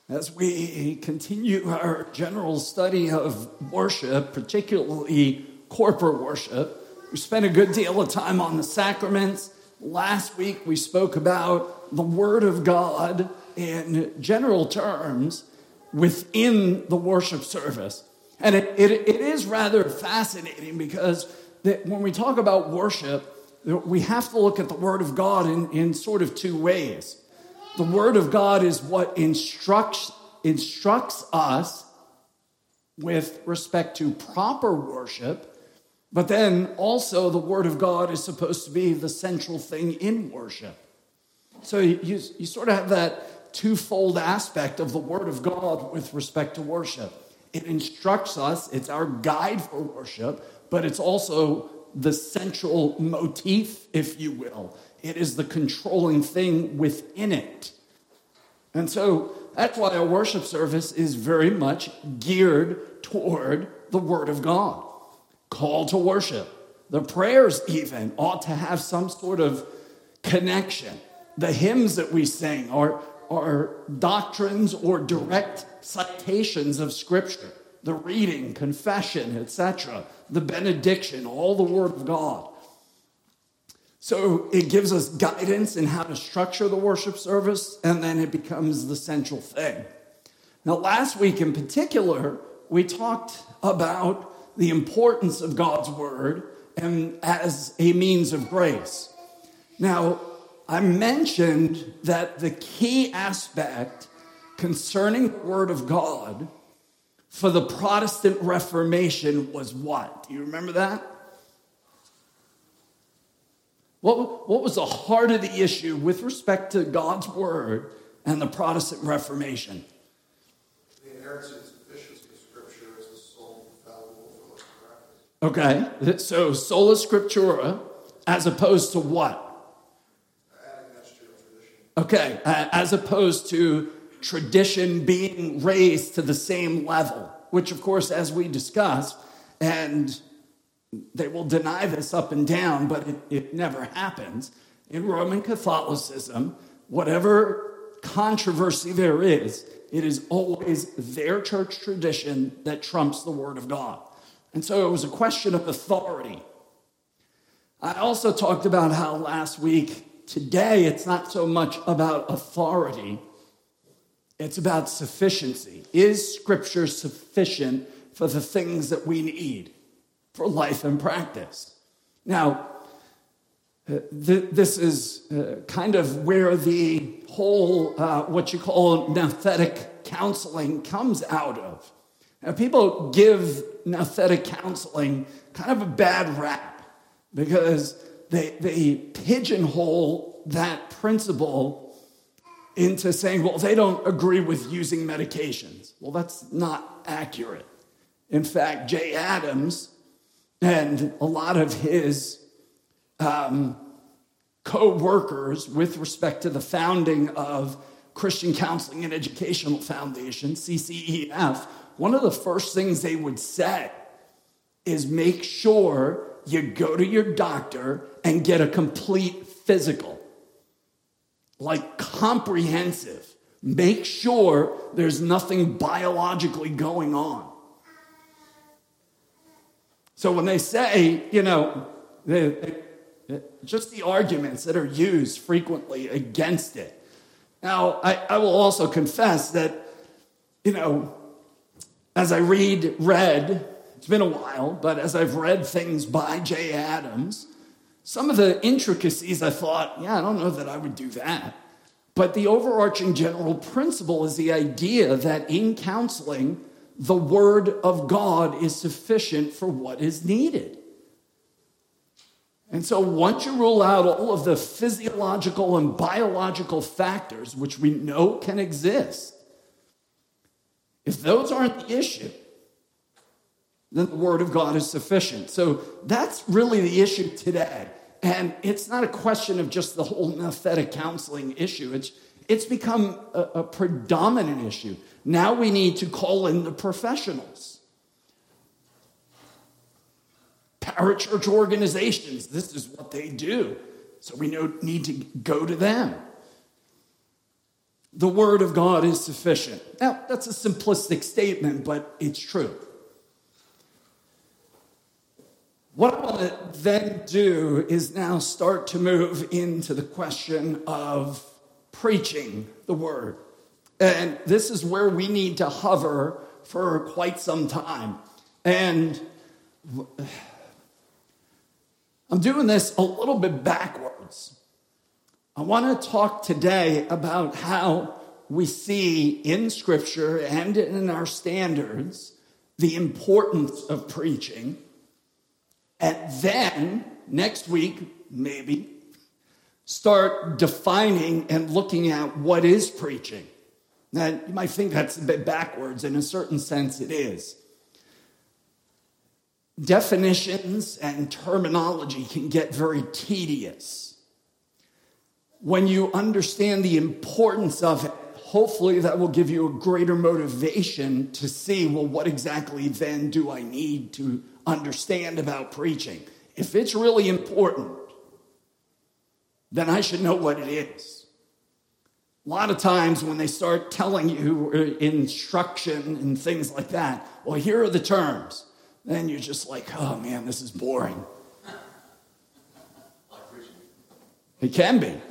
As we continue our general study of worship, particularly corporate worship, we spent a good deal of time on the sacraments. Last week we spoke about the Word of God in general terms within the worship service. And it is rather fascinating because when we talk about worship, we have to look at the Word of God in sort of two ways. The Word of God is what instructs us with respect to proper worship, but then also the Word of God is supposed to be the central thing in worship. So you sort of have that twofold aspect of the Word of God with respect to worship. It instructs us, it's our guide for worship, but it's also the central motif, if you will. It is the controlling thing within it. And so that's why a worship service is very much geared toward the Word of God. Call to worship. The prayers even ought to have some sort of connection. The hymns that we sing are doctrines or direct citations of Scripture. The reading, confession, etc. The benediction, all the Word of God. So it gives us guidance in how to structure the worship service, and then it becomes the central thing. Now, last week in particular, we talked about the importance of God's Word and as a means of grace. Now, I mentioned that the key aspect concerning the Word of God for the Protestant Reformation was what? Do you remember that? What was the heart of the issue with respect to God's Word and the Protestant Reformation? The inerrancy and sufficiency of Scripture is the sole fallible for practice. Okay, so sola scriptura as opposed to what? Adding extra tradition. Okay, as opposed to tradition being raised to the same level, which of course, as we discussed, and they will deny this up and down, but it never happens. In Roman Catholicism, whatever controversy there is, it is always their church tradition that trumps the Word of God. And so it was a question of authority. I also talked about how last week, today, it's not so much about authority, it's about sufficiency. Is Scripture sufficient for the things that we need for life and practice? Now, this is kind of where the whole, what you call nouthetic counseling comes out of. Now, people give nouthetic counseling kind of a bad rap because they pigeonhole that principle into saying, well, they don't agree with using medications. Well, that's not accurate. In fact, Jay Adams and a lot of his co-workers with respect to the founding of Christian Counseling and Educational Foundation, CCEF, one of the first things they would say is make sure you go to your doctor and get a complete physical. Like comprehensive. Make sure there's nothing biologically going on. So when they say, just the arguments that are used frequently against it. Now, I will also confess that, as I read, it's been a while, but as I've read things by Jay Adams, some of the intricacies I thought, I don't know that I would do that. But the overarching general principle is the idea that in counseling, the Word of God is sufficient for what is needed. And so once you rule out all of the physiological and biological factors, which we know can exist, if those aren't the issue, then the Word of God is sufficient. So that's really the issue today. And it's not a question of just the whole nouthetic counseling issue. It's become a predominant issue. Now we need to call in the professionals. Parachurch organizations, this is what they do. So we need to go to them. The word of God is sufficient. Now, that's a simplistic statement, but it's true. What I want to then do is now start to move into the question of preaching the word. And this is where we need to hover for quite some time. And I'm doing this a little bit backwards. I want to talk today about how we see in Scripture and in our standards the importance of preaching. And then, next week, maybe, start defining and looking at what is preaching. Now, you might think that's a bit backwards. In a certain sense, it is. Definitions and terminology can get very tedious. When you understand the importance of it, hopefully that will give you a greater motivation to see, well, what exactly then do I need to understand about preaching? If it's really important, then I should know what it is. A lot of times when they start telling you instruction and things like that, well, here are the terms. Then you're just like, oh man, this is boring. It can be.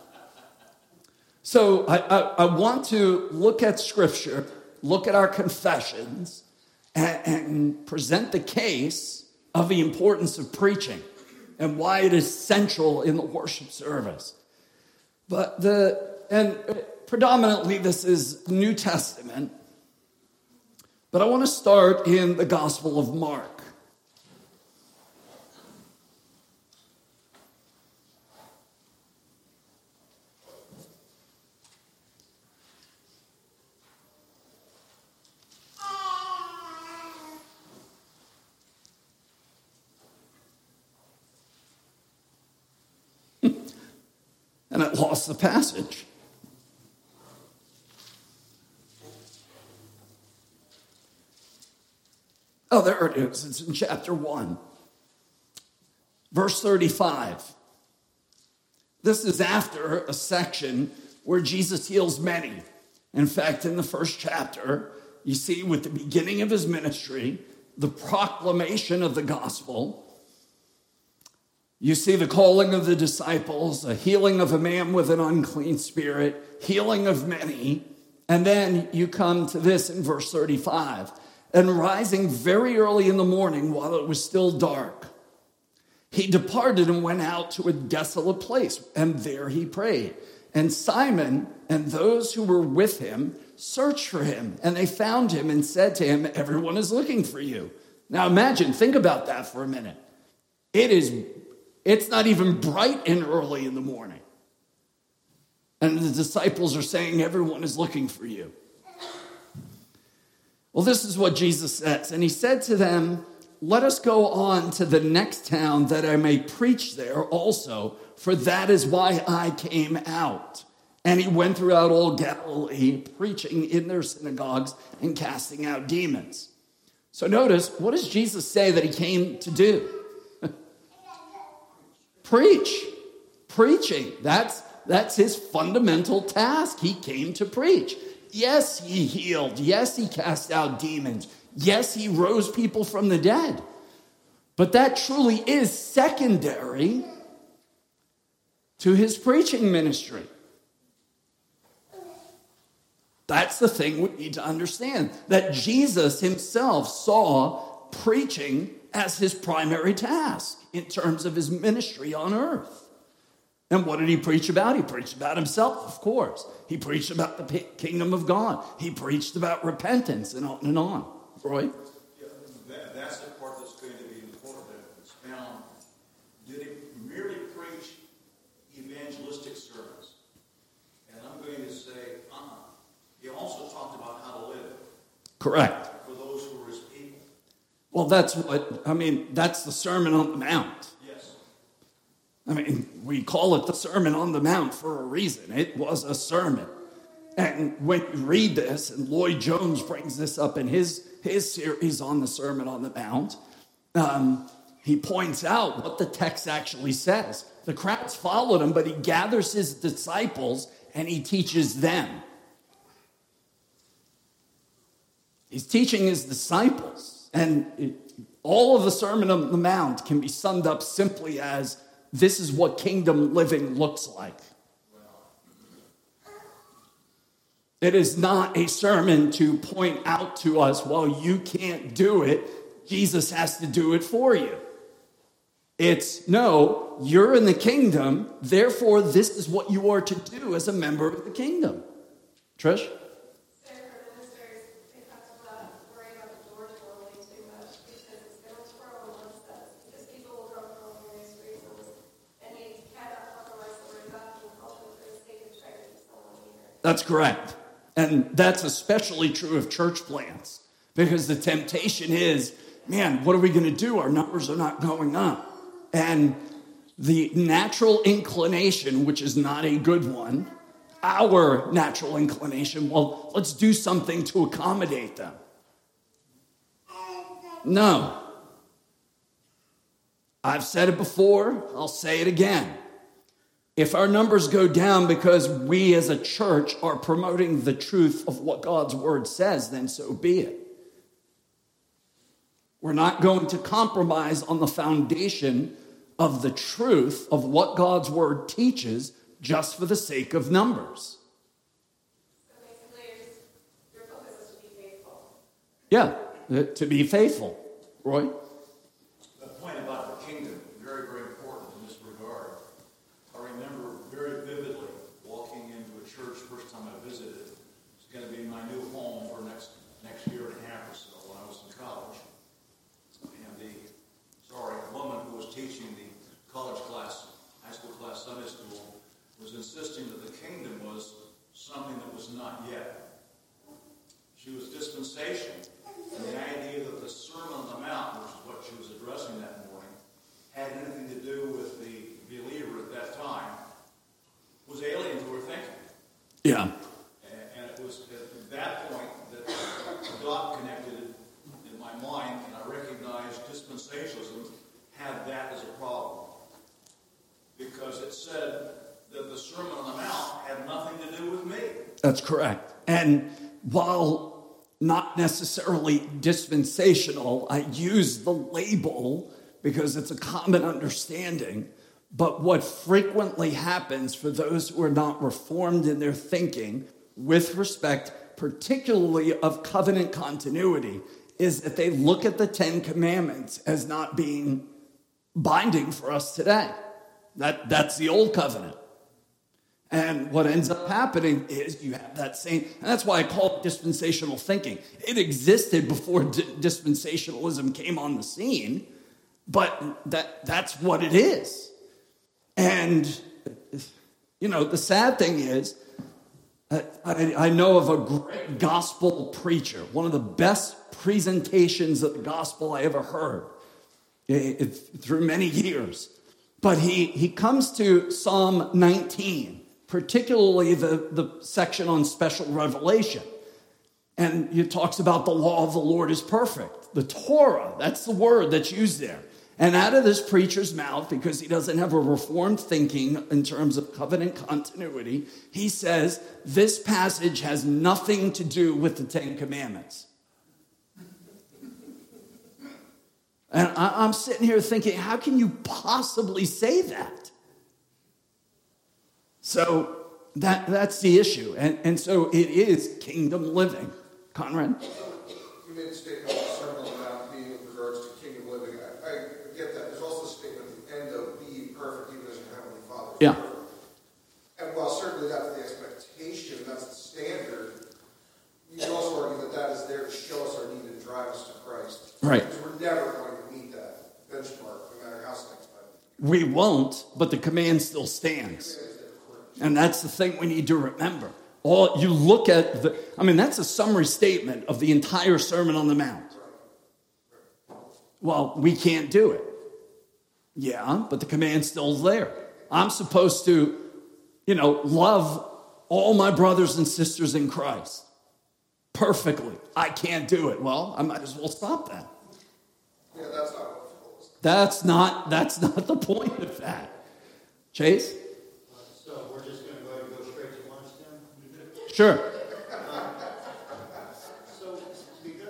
So I want to look at Scripture, look at our confessions, and present the case of the importance of preaching and why it is central in the worship service. But predominantly this is New Testament. But I want to start in the Gospel of Mark. And I lost the passage. Oh, there it is. It's in chapter 1, verse 35. This is after a section where Jesus heals many. In fact, in the first chapter, you see with the beginning of his ministry, the proclamation of the gospel. You see the calling of the disciples, a healing of a man with an unclean spirit, healing of many. And then you come to this in verse 35. And rising very early in the morning while it was still dark, he departed and went out to a desolate place, and there he prayed. And Simon and those who were with him searched for him, and they found him and said to him, everyone is looking for you. Now imagine, think about that for a minute. It's not even bright and early in the morning. And the disciples are saying, everyone is looking for you. Well, this is what Jesus says. And he said to them, let us go on to the next town that I may preach there also, for that is why I came out. And he went throughout all Galilee, preaching in their synagogues and casting out demons. So notice, what does Jesus say that he came to do? Preach. Preaching. That's his fundamental task. He came to preach. Yes, he healed. Yes, he cast out demons. Yes, he rose people from the dead. But that truly is secondary to his preaching ministry. That's the thing we need to understand. That Jesus himself saw preaching as his primary task in terms of his ministry on earth. And what did he preach about? He preached about himself, of course. He preached about the kingdom of God. He preached about repentance and on and on. Roy? Yeah, that's the part that's going to be important. It's found. Did he merely preach evangelistic sermons? And I'm going to say, he also talked about how to live. Correct. For those who were his people. Well, that's the Sermon on the Mount. We call it the Sermon on the Mount for a reason. It was a sermon. And when you read this, and Lloyd Jones brings this up in his series on the Sermon on the Mount, he points out what the text actually says. The crowds followed him, but he gathers his disciples and he teaches them. He's teaching his disciples. And all of the Sermon on the Mount can be summed up simply as, this is what kingdom living looks like. It is not a sermon to point out to us, well, you can't do it. Jesus has to do it for you. It's, no, you're in the kingdom, therefore this is what you are to do as a member of the kingdom. Trish? That's correct. And that's especially true of church plants, because the temptation is, man, what are we going to do? Our numbers are not going up. And the natural inclination, which is not a good one, our natural inclination, well, let's do something to accommodate them. No. I've said it before, I'll say it again. If our numbers go down because we as a church are promoting the truth of what God's word says, then so be it. We're not going to compromise on the foundation of the truth of what God's word teaches just for the sake of numbers. So basically, your focus is to be faithful. Yeah, to be faithful. Roy? The point about the kingdom, very, very important in this regard. I remember very vividly walking into a church first time I visited. It's going to be my new home for next year and a half or so when I was in college. And a woman who was teaching the college class, high school class, Sunday school, was insisting that the kingdom was something that was not yet. She was dispensation. And the idea that the Sermon on the Mount, which is what she was addressing that morning, had anything to do with the believer at that time, was alien to her thinking. Yeah. And it was at that point that the dot connected in my mind, and I recognized dispensationalism had that as a problem. Because it said that the Sermon on the Mount had nothing to do with me. That's correct. And while not necessarily dispensational, I use the label because it's a common understanding. But what frequently happens for those who are not reformed in their thinking with respect, particularly of covenant continuity, is that they look at the Ten Commandments as not being binding for us today. That's the old covenant. And what ends up happening is you have that same, and that's why I call it dispensational thinking. It existed before dispensationalism came on the scene, but that's what it is. And, the sad thing is, I know of a great gospel preacher, one of the best presentations of the gospel I ever heard through many years. But he comes to Psalm 19, particularly the section on special revelation. And he talks about the law of the Lord is perfect. The Torah, that's the word that's used there. And out of this preacher's mouth, because he doesn't have a reformed thinking in terms of covenant continuity, he says, this passage has nothing to do with the Ten Commandments. And I'm sitting here thinking, how can you possibly say that? So that's the issue. And so it is kingdom living. Conrad? You made a statement of the Sermon on the Mount being with regards to kingdom living. I get that. There's also a statement at the end of be perfect even as your heavenly Father is Yeah. perfect. And while certainly that's the expectation, that's the standard, you can also argue that that is there to show us our need and drive us to Christ. Right. Because we're never going to meet that benchmark, no matter how sanctified. We won't, but the command still stands. And that's the thing we need to remember. You look at that's a summary statement of the entire Sermon on the Mount. Well, we can't do it. Yeah, but the command's still there. I'm supposed to, love all my brothers and sisters in Christ perfectly. I can't do it. Well, I might as well stop that. Yeah, that's not what the goal is. That's not the point of that. Chase? So we're just going to go ahead and go straight to lunch then? Sure. So to be good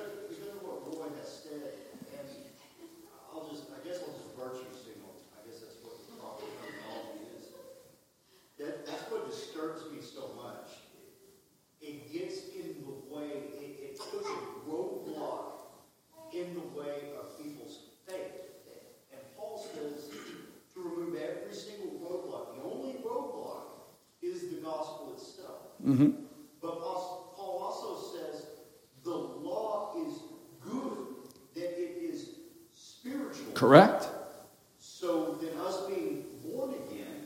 Mm-hmm. But Paul also says the law is good, that it is spiritual. Correct. So then us being born again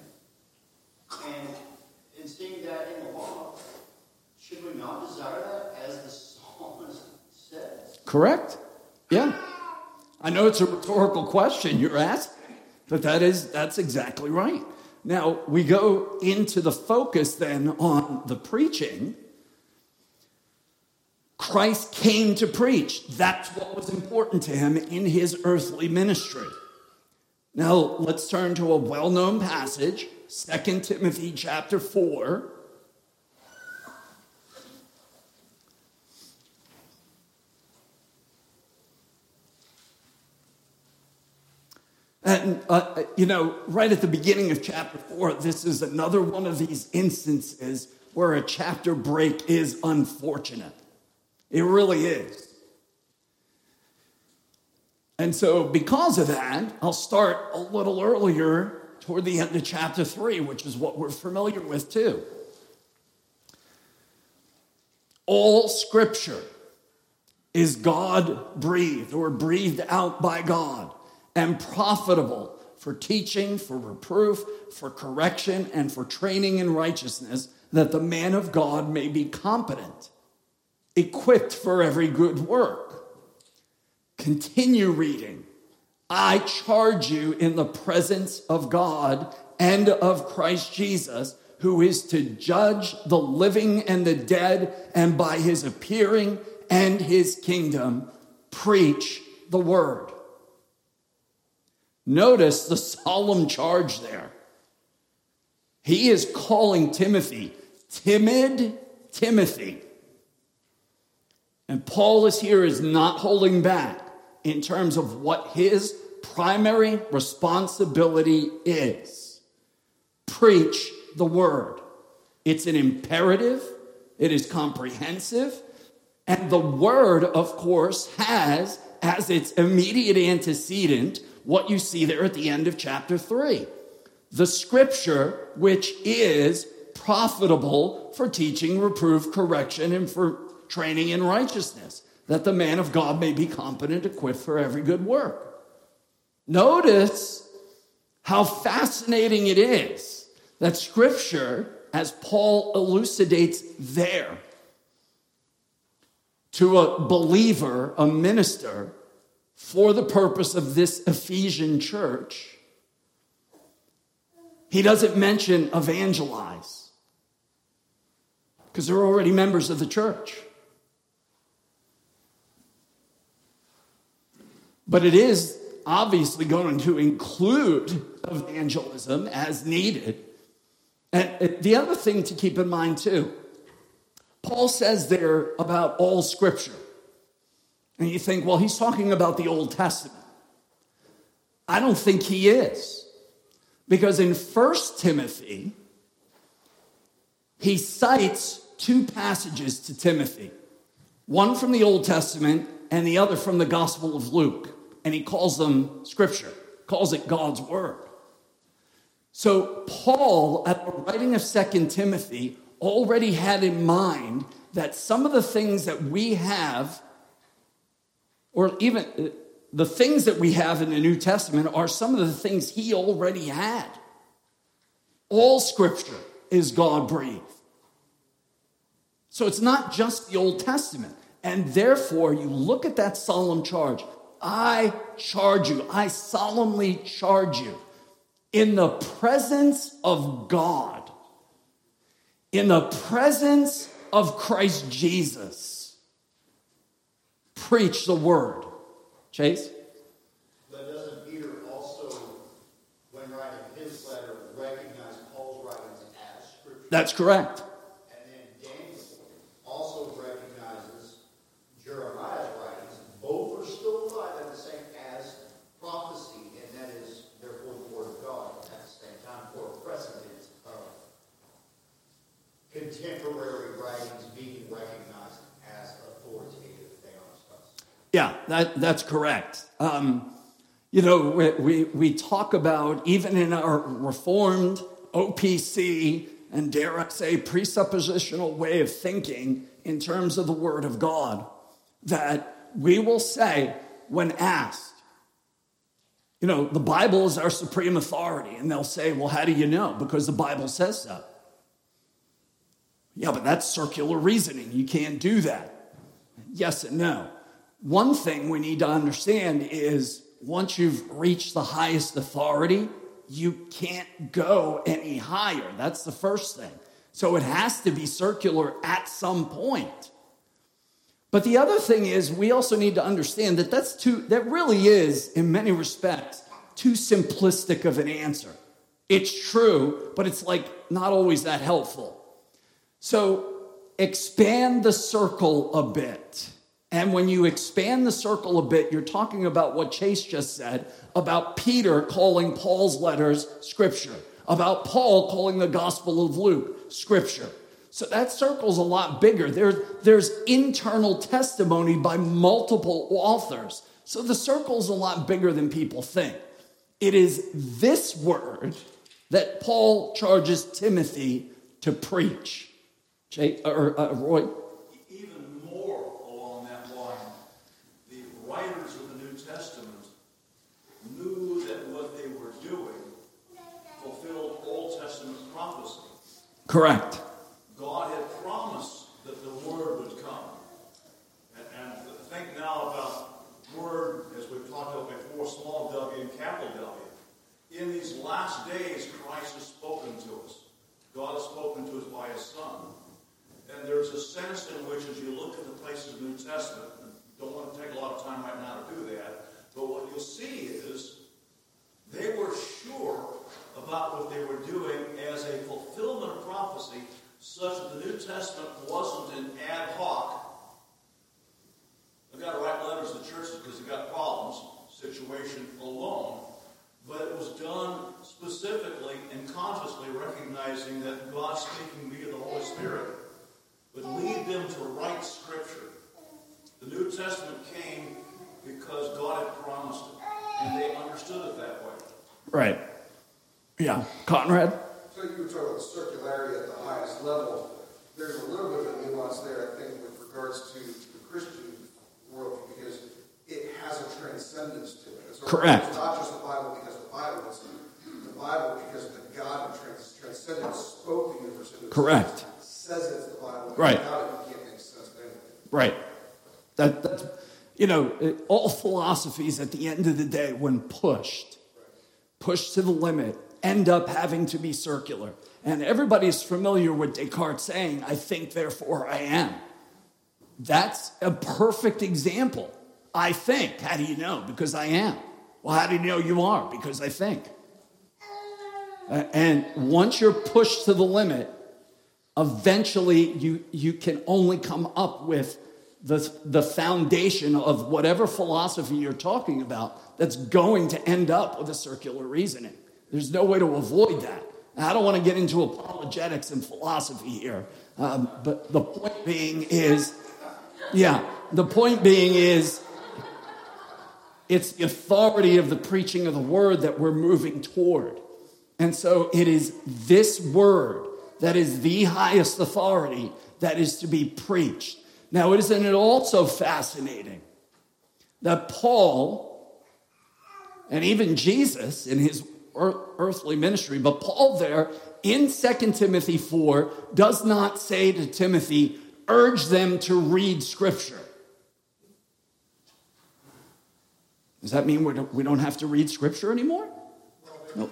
and seeing that in the law, should we not desire that as the psalmist says? Correct. Yeah. I know it's a rhetorical question you're asking, but that's exactly right. Now, we go into the focus then on the preaching. Christ came to preach. That's what was important to him in his earthly ministry. Now, let's turn to a well-known passage, 2 Timothy chapter 4. And, right at the beginning of chapter 4, this is another one of these instances where a chapter break is unfortunate. It really is. And so because of that, I'll start a little earlier toward the end of chapter 3, which is what we're familiar with too. All scripture is God-breathed or breathed out by God, and profitable for teaching, for reproof, for correction, and for training in righteousness, that the man of God may be competent, equipped for every good work. Continue reading. I charge you in the presence of God and of Christ Jesus, who is to judge the living and the dead, and by his appearing and his kingdom, preach the word. Notice the solemn charge there. He is calling Timothy, timid Timothy. And Paul is not holding back in terms of what his primary responsibility is. Preach the word. It's an imperative. It is comprehensive. And the word, of course, has as its immediate antecedent what you see there at the end of chapter 3. The scripture, which is profitable for teaching, reproof, correction, and for training in righteousness, that the man of God may be competent, equipped for every good work. Notice how fascinating it is that scripture, as Paul elucidates there, to a believer, a minister, for the purpose of this Ephesian church, he doesn't mention evangelize, because they're already members of the church. But it is obviously going to include evangelism as needed. And the other thing to keep in mind too, Paul says there about all scripture. And you think, well, he's talking about the Old Testament. I don't think he is. Because in 1 Timothy, he cites two passages to Timothy. One from the Old Testament and the other from the Gospel of Luke. And he calls them scripture, calls it God's word. So Paul, at the writing of 2 Timothy, already had in mind that some of the things that we have, or even the things that we have in the New Testament, are some of the things he already had. All scripture is God-breathed. So it's not just the Old Testament. And therefore, you look at that solemn charge. I charge you, I solemnly charge you, in the presence of God, in the presence of Christ Jesus, preach the word. Chase? But doesn't Peter also, when writing his letter, recognize Paul's writings as scripture? That's correct. And then Daniel also recognizes Jeremiah's writings. Both are still alive at the same as prophecy, and that is therefore the word of God at the same time for a precedent of contemporary writings being recognized as authoritative. They are stuff. Yeah, that's correct. We talk about, even in our Reformed OPC and dare I say presuppositional way of thinking in terms of the Word of God, that we will say when asked, you know, the Bible is our supreme authority, and they'll say, well, how do you know? Because the Bible says so. Yeah, but that's circular reasoning. You can't do that. Yes and no. One thing we need to understand is once you've reached the highest authority, you can't go any higher. That's the first thing. So it has to be circular at some point. But the other thing is we also need to understand that that really is, in many respects, too simplistic of an answer. It's true, but it's like not always that helpful. So expand the circle a bit. And when you expand the circle a bit, you're talking about what Chase just said about Peter calling Paul's letters Scripture, about Paul calling the Gospel of Luke Scripture. So that circle's a lot bigger. There's internal testimony by multiple authors. So the circle's a lot bigger than people think. It is this word that Paul charges Timothy to preach. Roy? Even more along that line, the writers of the New Testament knew that what they were doing fulfilled Old Testament prophecy. Correct. God had promised that the Word would come. And think now about Word, as we've talked about before, small w and capital W. In these last days, Christ has spoken to us. God has spoken to us by His Son. And there's a sense in which, as you look at the places of the New Testament, don't want to take a lot of time right now to do that, but what you'll see is they were sure about what they were doing as a fulfillment of prophecy, such that the New Testament wasn't an ad hoc. I've got to write letters to churches because they've got problems, situation alone. But it was done specifically and consciously recognizing that God's speaking via the Holy Spirit would lead them to write Scripture. The New Testament came because God had promised it, and they understood it that way. Right. Yeah. Conrad? So you were talking about the circularity at the highest level. There's a little bit of a nuance there, I think, with regards to the Christian worldview, because it has a transcendence to it. So correct. It's not just the Bible because the Bible is the Bible because the God who transcendence spoke the universe into correct. Existence, says it's the Bible. Right. Without it, you can't make sense of anything. Right. That's, all philosophies at the end of the day, when pushed to the limit, end up having to be circular. And everybody's familiar with Descartes saying, I think, therefore I am. That's a perfect example. I think. How do you know? Because I am. Well, how do you know you are? Because I think. And once you're pushed to the limit, eventually you can only come up with the foundation of whatever philosophy you're talking about that's going to end up with a circular reasoning. There's no way to avoid that. Now, I don't want to get into apologetics and philosophy here, but the point being is, it's the authority of the preaching of the word that we're moving toward. And so it is this word that is the highest authority that is to be preached. Now, isn't it also fascinating that Paul, and even Jesus in his earthly ministry, but Paul there in 2 Timothy 4 does not say to Timothy, urge them to read Scripture. Does that mean we don't have to read Scripture anymore? No.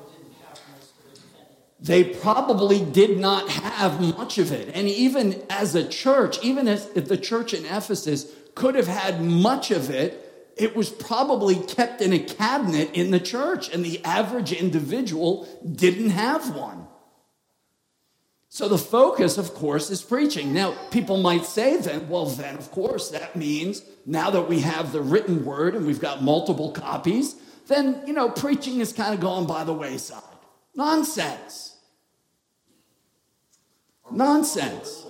They probably did not have much of it. And even as a church, even if the church in Ephesus could have had much of it, it was probably kept in a cabinet in the church, and the average individual didn't have one. So the focus, of course, is preaching. Now, people might say then, of course, that means now that we have the written word and we've got multiple copies, then, preaching is kind of gone by the wayside. Nonsense. Nonsense.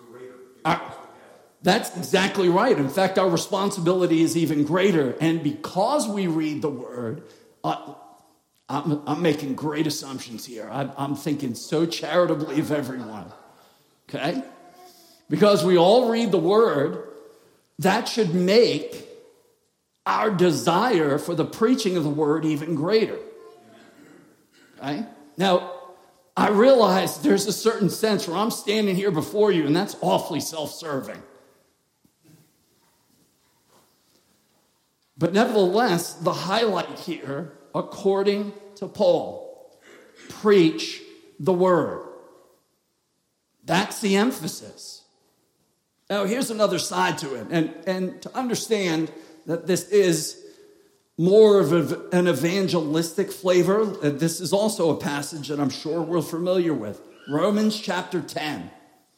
That's exactly right. In fact, our responsibility is even greater. And because we read the word, I'm making great assumptions here. I'm thinking so charitably of everyone, okay? Because we all read the word, that should make our desire for the preaching of the word even greater, okay? Now, I realize there's a certain sense where I'm standing here before you, and that's awfully self-serving. But nevertheless, the highlight here, according to Paul, preach the word. That's the emphasis. Now, here's another side to it. And to understand that this is more of an evangelistic flavor, this is also a passage that I'm sure we're familiar with. Romans chapter 10.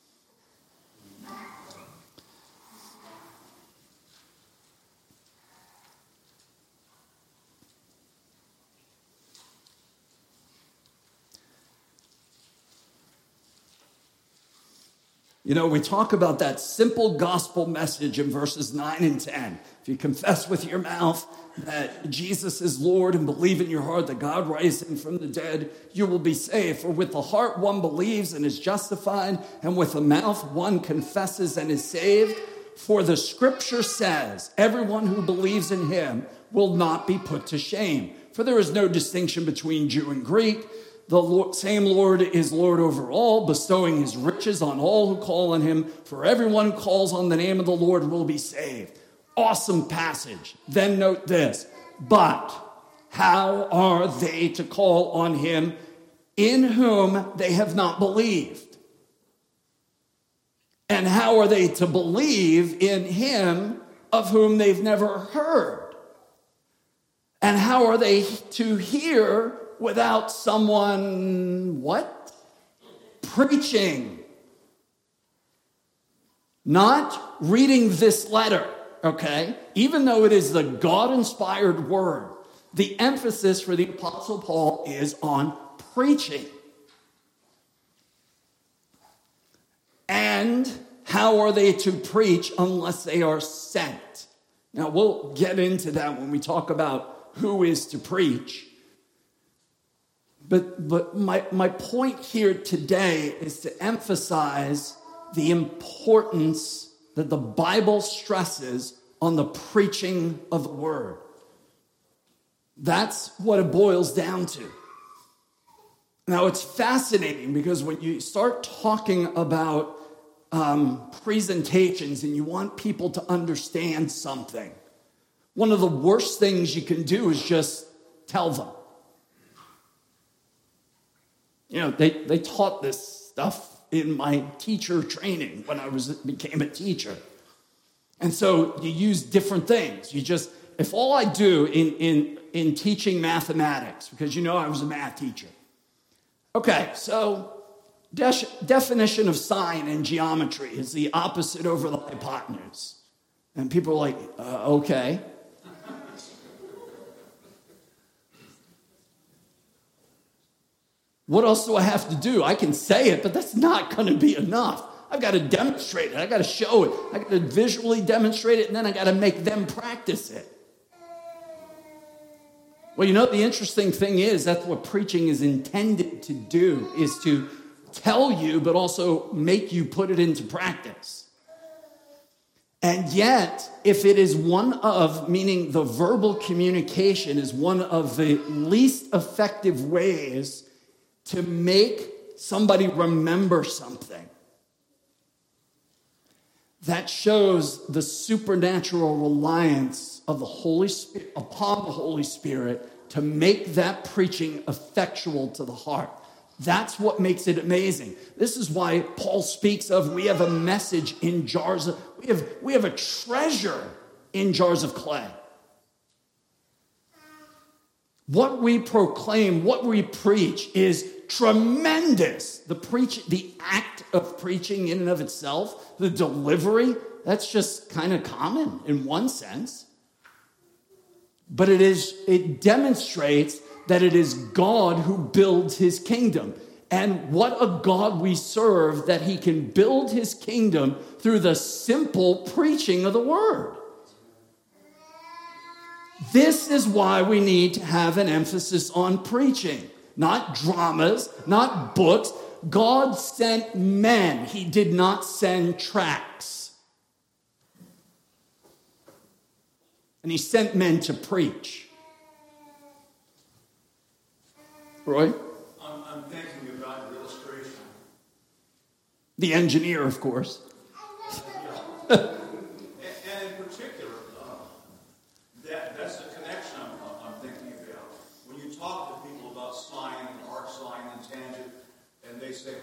You know, we talk about that simple gospel message in verses 9 and 10. If you confess with your mouth that Jesus is Lord and believe in your heart that God raised him from the dead, you will be saved. For with the heart one believes and is justified, and with the mouth one confesses and is saved. For the scripture says, everyone who believes in him will not be put to shame. For there is no distinction between Jew and Greek. The same Lord is Lord over all, bestowing his riches on all who call on him. For everyone who calls on the name of the Lord will be saved. Awesome passage. Then note this. But how are they to call on him in whom they have not believed? And how are they to believe in him of whom they've never heard? And how are they to hear without someone, what? Preaching. Not reading this letter, okay? Even though it is the God-inspired word, the emphasis for the Apostle Paul is on preaching. And how are they to preach unless they are sent? Now, we'll get into that when we talk about who is to preach. But my point here today is to emphasize the importance that the Bible stresses on the preaching of the word. That's what it boils down to. Now, it's fascinating because when you start talking about presentations and you want people to understand something, one of the worst things you can do is just tell them. You know, they taught this stuff in my teacher training when I became a teacher. And so you use different things. If all I do in teaching mathematics, because you know I was a math teacher. Okay, so definition of sine in geometry is the opposite over the hypotenuse. And people are like, okay. What else do I have to do? I can say it, but that's not going to be enough. I've got to demonstrate it. I've got to show it. I've got to visually demonstrate it, and then I've got to make them practice it. Well, you know, the interesting thing is that's what preaching is intended to do, is to tell you, but also make you put it into practice. And yet, if it is meaning the verbal communication is one of the least effective ways to make somebody remember something, that shows the supernatural reliance of the Holy Spirit upon the Holy Spirit to make that preaching effectual to the heart. That's what makes it amazing. This is why Paul speaks of we have a message in jars of, we have a treasure in jars of clay. What we proclaim, what we preach is tremendous. The act of preaching in and of itself, the delivery, that's just kind of common in one sense. But it demonstrates that it is God who builds his kingdom. And what a God we serve, that he can build his kingdom through the simple preaching of the word. This is why we need to have an emphasis on preaching, not dramas, not books. God sent men. He did not send tracts. And he sent men to preach. Roy? I'm thinking about your illustration. The engineer, of course. And in particular, that's the connection I'm thinking about. When you talk to people about sine and arc sine and tangent, and they say,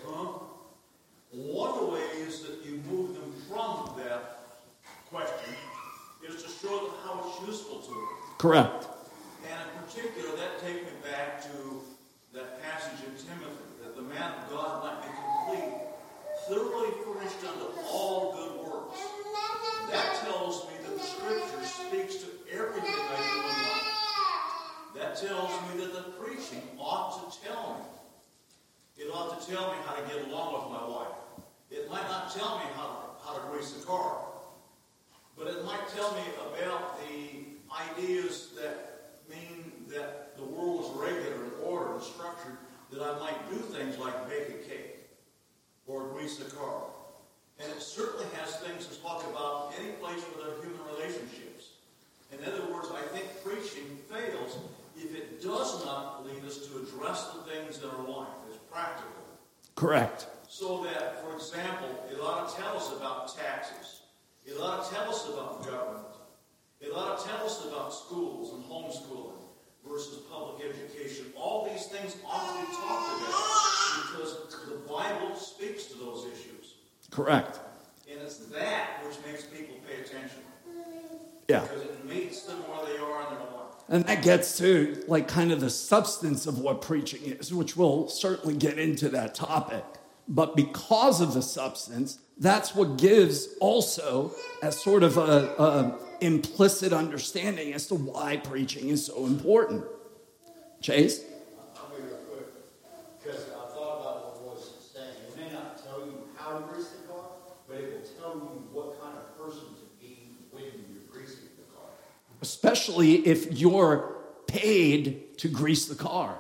one of the ways that you move them from that question is to show them how it's useful to them. Correct. And in particular, that takes me back to that passage in Timothy, that the man of God might be complete, thoroughly furnished unto all good works. That tells me that the Scripture speaks to everything I do in life. That tells me that the preaching ought to tell me. It ought to tell me how to get along with my wife. It might not tell me how to grease the car, but it might tell me about the ideas that mean that the world is regular and ordered and structured, that I might do things like bake a cake or grease the car. And it certainly has things to talk about any place with our human relationships. In other words, I think preaching fails if it does not lead us to address the things in our life as practical. Correct. So that, for example, it ought to tell us about taxes. It ought to tell us about government. It ought to tell us about schools and homeschooling versus public education. All these things ought to be talked about because the Bible speaks to those issues. Correct. And it's that which makes people pay attention. Yeah. Because it meets them where they are in their life. And that gets to like kind of the substance of what preaching is, which we'll certainly get into that topic. But because of the substance, that's what gives also as sort of a implicit understanding as to why preaching is so important. Chase? I'll be real quick, because I thought about what Royce was saying. It may not tell you how to grease the car, but it will tell you what kind of person to be when you're greasing the car. Especially if you're paid to grease the car.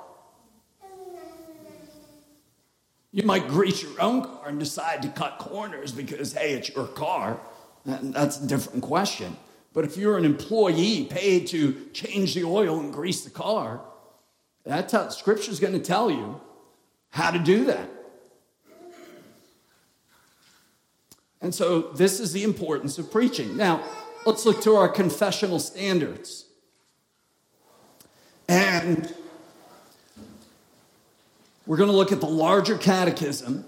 You might grease your own car and decide to cut corners because, hey, it's your car. And that's a different question. But if you're an employee paid to change the oil and grease the car, Scripture's going to tell you how to do that. And so this is the importance of preaching. Now, let's look to our confessional standards. And we're going to look at the larger catechism.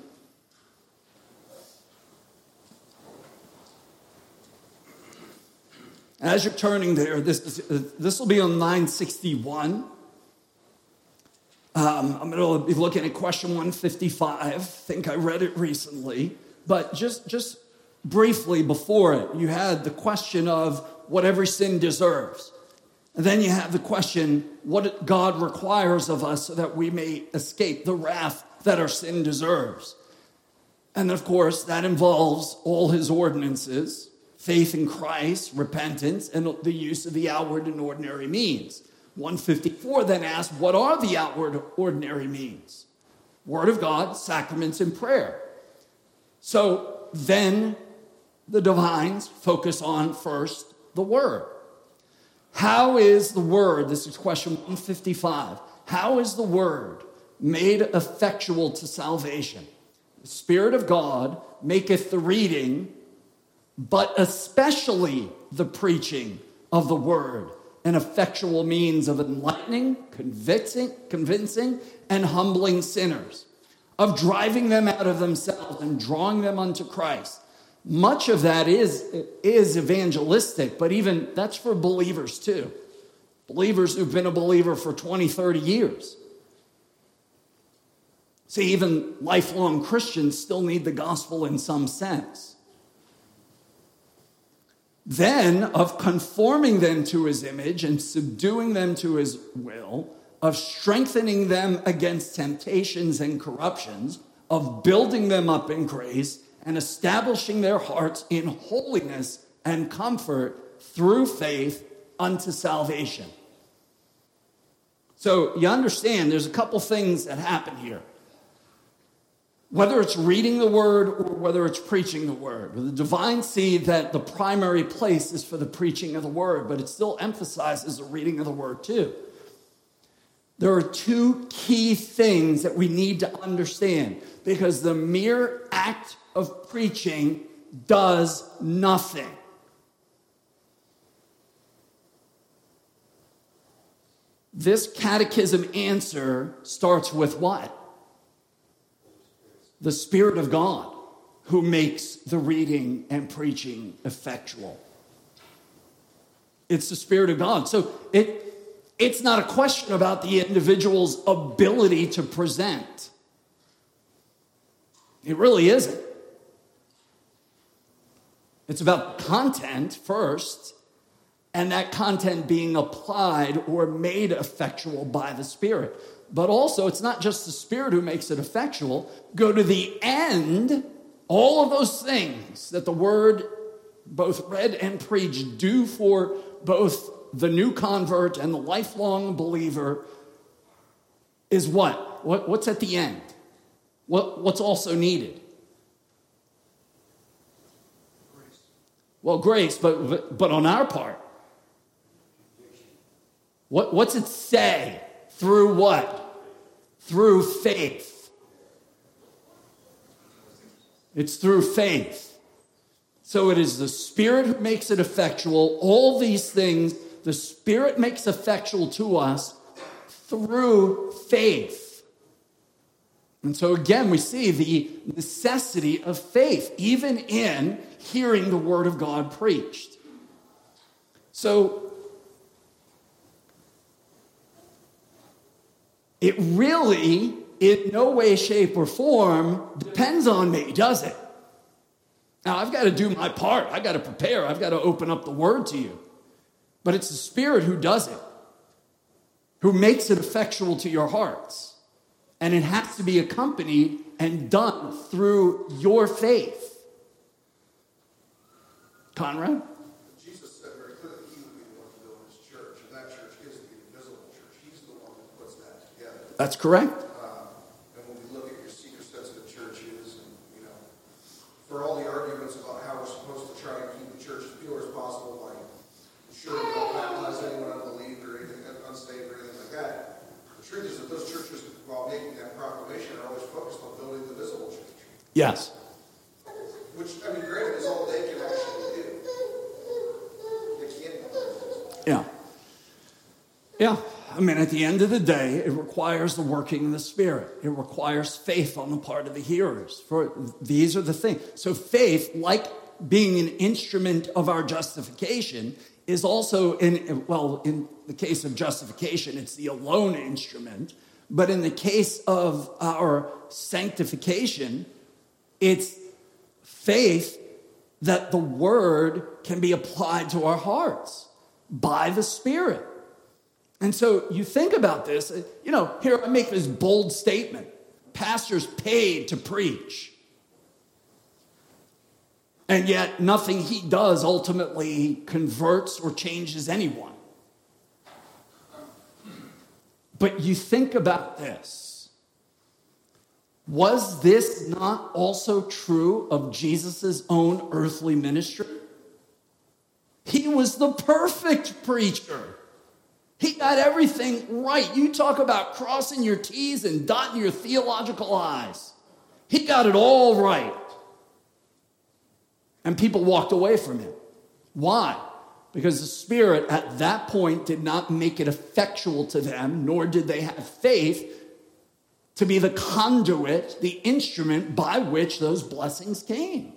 As you're turning there, this will be on 961. I'm going to be looking at question 155. I think I read it recently. But just briefly before it, you had the question of what every sin deserves. And then you have the question, what God requires of us so that we may escape the wrath that our sin deserves. And of course, that involves all his ordinances, faith in Christ, repentance, and the use of the outward and ordinary means. 154 then asks, what are the outward ordinary means? Word of God, sacraments, and prayer. So then the divines focus on first the Word. How is the Word, this is question 155, how is the Word made effectual to salvation? The Spirit of God maketh the reading, but especially the preaching of the Word, an effectual means of enlightening, convincing, and humbling sinners, of driving them out of themselves and drawing them unto Christ. Much of that is evangelistic, but even that's for believers too. Believers who've been a believer for 20, 30 years. See, even lifelong Christians still need the gospel in some sense. Then, of conforming them to his image and subduing them to his will, of strengthening them against temptations and corruptions, of building them up in grace, and establishing their hearts in holiness and comfort through faith unto salvation. So you understand there's a couple things that happen here. Whether it's reading the word or whether it's preaching the word. The divines see that the primary place is for the preaching of the word, but it still emphasizes the reading of the word too. There are two key things that we need to understand, because the mere act of preaching does nothing. This catechism answer starts with what? The Spirit of God, who makes the reading and preaching effectual. It's the Spirit of God. So it's not a question about the individual's ability to present. It really isn't. It's about content first, and that content being applied or made effectual by the Spirit. But also, it's not just the Spirit who makes it effectual. Go to the end, all of those things that the Word, both read and preached, do for both the new convert and the lifelong believer, is what? What's at the end? What's also needed? Grace. Well, grace, but on our part. What's it say? Through what? Through faith. It's through faith. So it is the Spirit who makes it effectual. All these things, the Spirit makes effectual to us through faith. And so again, we see the necessity of faith, even in hearing the Word of God preached. So it really, in no way, shape, or form, depends on me, does it? Now, I've got to do my part. I've got to prepare. I've got to open up the Word to you. But it's the Spirit who does it, who makes it effectual to your hearts. And it has to be accompanied and done through your faith. Conrad? Jesus said very clearly he would be the one to build his church, and that church is the invisible church. He's the one who puts that together. That's correct. And when we look at your seeker-sensitive churches, and for all the arguments about how we're supposed to try and keep the church as pure as possible, like sure we don't baptize anyone unbelieved or anything unsaved or anything like that. The truth is that those churches, while making that proclamation, are always focused on building the visible church. Yes. Which, granted, is all they can actually do. They can't. Yeah. Yeah. At the end of the day, it requires the working of the Spirit. It requires faith on the part of the hearers. For these are the things. So faith, like being an instrument of our justification, is also, in the case of justification, it's the alone instrument. But in the case of our sanctification, it's faith that the Word can be applied to our hearts by the Spirit. And so you think about this, here I make this bold statement. Pastors paid to preach. And yet nothing he does ultimately converts or changes anyone. But you think about this. Was this not also true of Jesus' own earthly ministry? He was the perfect preacher. He got everything right. You talk about crossing your T's and dotting your theological I's. He got it all right. And people walked away from him. Why? Because the Spirit at that point did not make it effectual to them, nor did they have faith to be the conduit, the instrument by which those blessings came.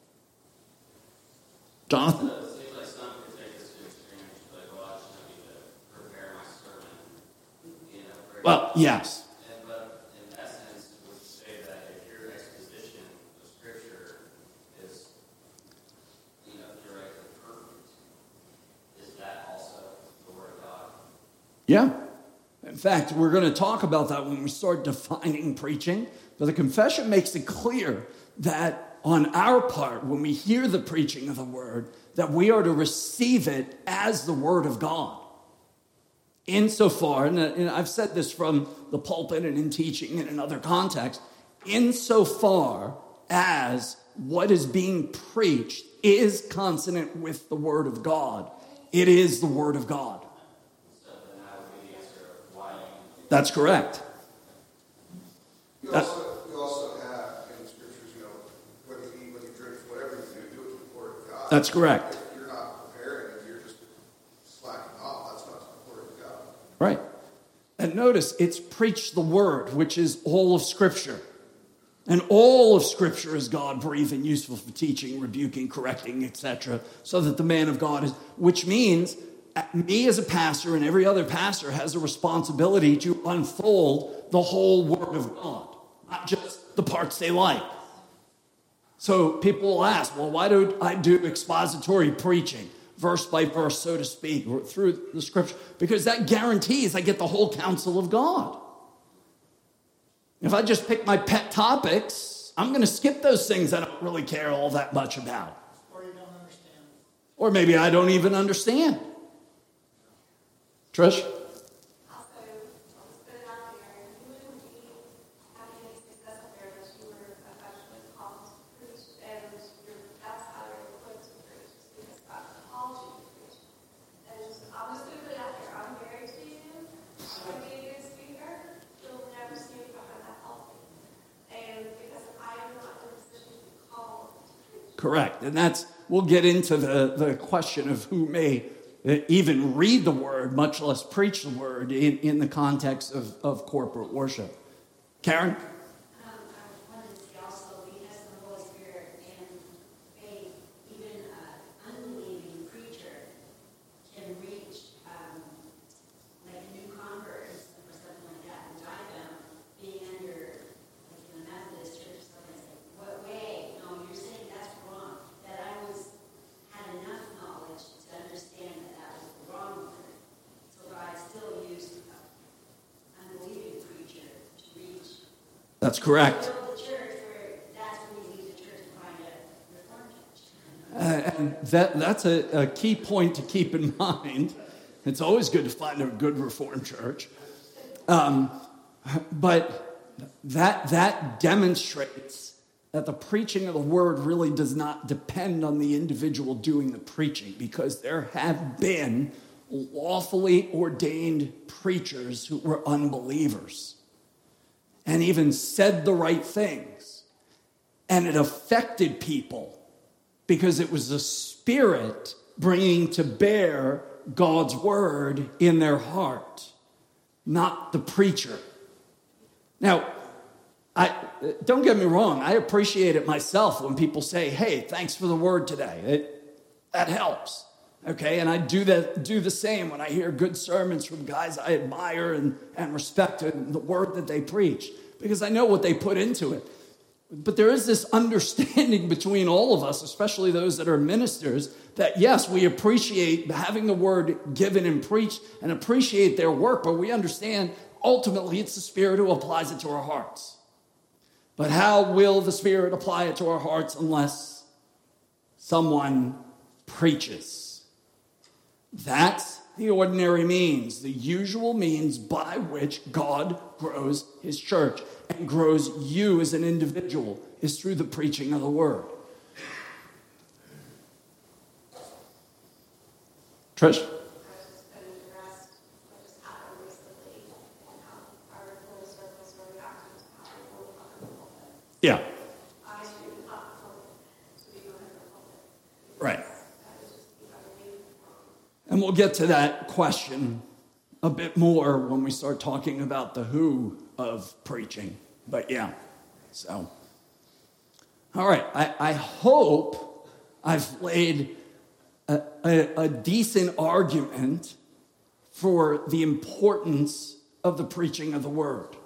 Jonathan? It seems like some could take this to extremes, like, well, I just need to prepare my sermon, Well, yes. But in essence, would you say that if your exposition of Scripture is, directly perfect, is that also the Word of God? Yeah. In fact, we're going to talk about that when we start defining preaching. But the confession makes it clear that on our part, when we hear the preaching of the word, that we are to receive it as the word of God. Insofar, and I've said this from the pulpit and in teaching and in other contexts, insofar as what is being preached is consonant with the word of God, it is the word of God. So then that would be the answer of why. That's correct. You also have in the scriptures, whether you eat, whether you drink, whatever you do it to the word of God. That's correct. If you're not preparing it, you're just slacking off. That's not the word of God. Right. And notice, it's preach the word, which is all of Scripture. And all of Scripture is God-breathed and useful for teaching, rebuking, correcting, etc., so that the man of God is, which means me as a pastor and every other pastor has a responsibility to unfold the whole word of God, not just the parts they like. So people will ask, well, why do I do expository preaching, verse by verse, so to speak, or through the Scripture? Because that guarantees I get the whole counsel of God. If I just pick my pet topics, I'm going to skip those things I don't really care all that much about. Or you don't understand. Or maybe I don't even understand. Trish? Also, I'll just put it out there, you wouldn't be having any success up there unless you were effectively called to preach, and that's how you're equipped to preach, because God called you to preach. And I'm just going to put it out there, I'm married to you, I'm going to be a good speaker, you'll never see me behind that pulpit. And because I am not in a position to be called to preach. Correct. And we'll get into the question of who may even read the word, much less preach the word in the context of corporate worship. Karen? I wanted to say also, because of the Holy Spirit and faith, even an unbelieving preacher can reach like a new convert or something like that and guide them, being under, like in the Methodist church, something like, what way? No, you're saying that's wrong. That I had enough knowledge to understand that was the wrong word. So God still used an unbelieving preacher to reach. That's correct. The church where that's when you leave the church and find a reformed church. And that's a key point to keep in mind. It's always good to find a good Reformed church. But that demonstrates that the preaching of the word really does not depend on the individual doing the preaching, because there have been lawfully ordained preachers who were unbelievers and even said the right things. And it affected people because it was the Spirit bringing to bear God's word in their heart, not the preacher. Now, don't get me wrong, I appreciate it myself when people say, hey, thanks for the word today. That helps. Okay, and I do the same when I hear good sermons from guys I admire and respect and the word that they preach, because I know what they put into it. But there is this understanding between all of us, especially those that are ministers, that yes, we appreciate having the word given and preached and appreciate their work, but we understand ultimately it's the Spirit who applies it to our hearts. But how will the Spirit apply it to our hearts unless someone preaches? That's the ordinary means, the usual means by which God grows his church and grows you as an individual is through the preaching of the word. Trish? Yeah. Right. And we'll get to that question a bit more when we start talking about the who of preaching. But yeah, so. All right, I hope I've laid a decent argument for the importance of the preaching of the word.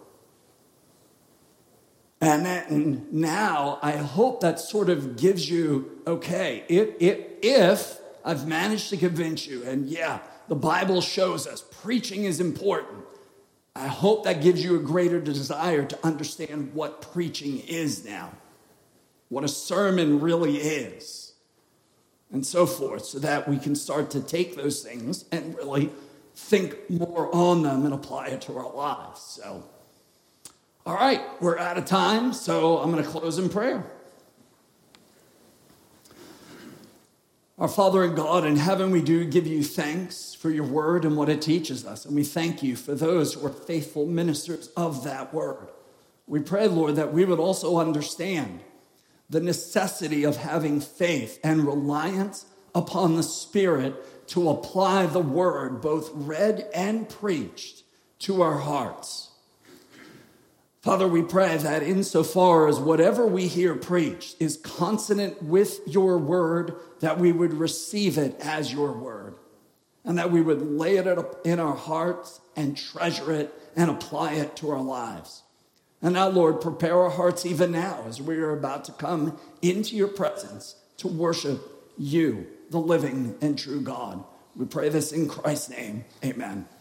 And then now I hope that sort of gives you, okay, if I've managed to convince you, and yeah, the Bible shows us preaching is important, I hope that gives you a greater desire to understand what preaching is now. what a sermon really is, and so forth, so that we can start to take those things and really think more on them and apply it to our lives. So, all right, we're out of time, so I'm going to close in prayer. Our Father and God in heaven, we do give you thanks for your word and what it teaches us. And we thank you for those who are faithful ministers of that word. We pray, Lord, that we would also understand the necessity of having faith and reliance upon the Spirit to apply the word, both read and preached, to our hearts. Father, we pray that insofar as whatever we hear preached is consonant with your word, that we would receive it as your word, and that we would lay it in our hearts and treasure it and apply it to our lives. And now, Lord, prepare our hearts even now as we are about to come into your presence to worship you, the living and true God. We pray this in Christ's name. Amen.